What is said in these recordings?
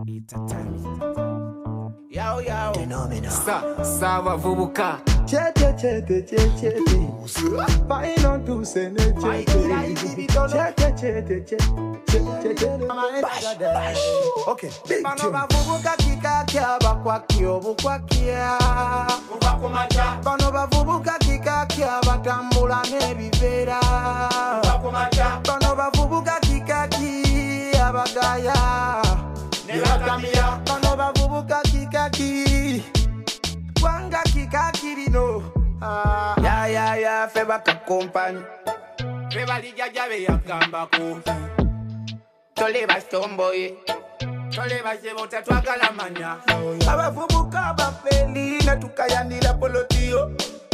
It's a time. Yo, yo. Phenomenal. Sava vubuka. Chete. Paino tu sene chete. Okay, big Bano tune. bavubuka kikakia bakwakio bukwakia. Ubakumacha. Bano bavubuka kikakia batambula n'ebiveera. Ubakumacha. Bano bavubuka kikakia bagaya. Nebatamira. Bano bavubuka kikaki. Wanga kikaki lino. Ya feba kakompani. Feba lijajabe yakambako. Tole bastomboye. Tole basebota twagala manya. Abavubuka bafeli na tukayanira polotiyo.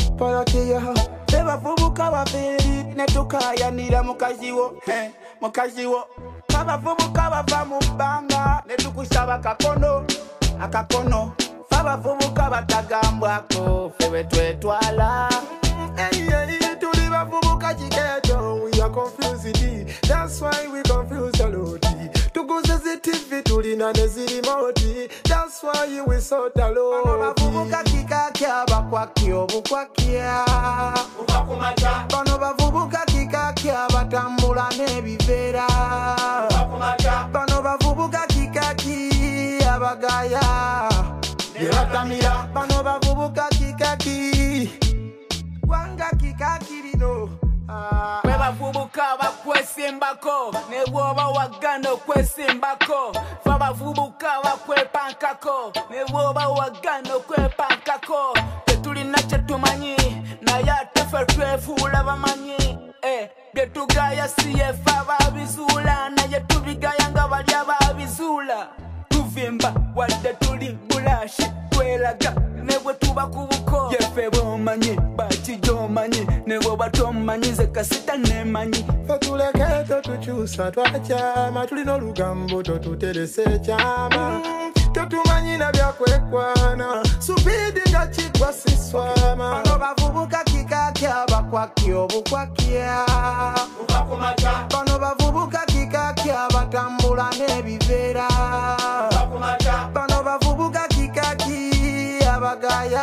Abavubuka bafeli na tukayanira mukaziwo. Mukaziwo. Abavubuka bava mu bbanga ne tukusaba akakono. Abavubuka batagambwako febe twetwala. Tuli bavubuka kiketo. We are confused. That's why we confuse a lot. Tuguze zitivi tulina nezirimoti. That's why we sort a lot. Bano bavubuka kikakia bakwakio bukwakia. Ubakumacha. Bano bavubuka kikakia batambula n'ebiveera. Ubakumacha. Bano bavubuka kikakia bagaya. Nebatamira. Bano bavubuka kikaki. Wanga kikaki lino. Bwe bavubuka bakwesimbako ne bwoba wagana okwesimbako. Fe bavubuka bakwepankako ne bwoba wagana okwepankako. Tetulina kye tumanyi naye ate ffe twefuula bamanyi. Bye tugaya si ye ffe ababizuula naye tubigaya nga bali ababizuula. Tuvimba wadde tuli bulashi twelaga ne bwe tuba ku buko. Yeffe bw'omanyi bakigy'omanyi ne bw'oba tomanyi nze kasita nemanyi. Fe tuleke totukyusa twakyama. Tulina olugambo totuteresa ekyama. Totumanyi na byakwekwana. Subidi nga kigwa siswama. Bano bavubuka kikakia bakwakio bukwakia. Ubakumacha. Bano bavubuka kikakia batambula n'ebiveera. Ubakumacha. Bano bavubuka kikakia bagaya.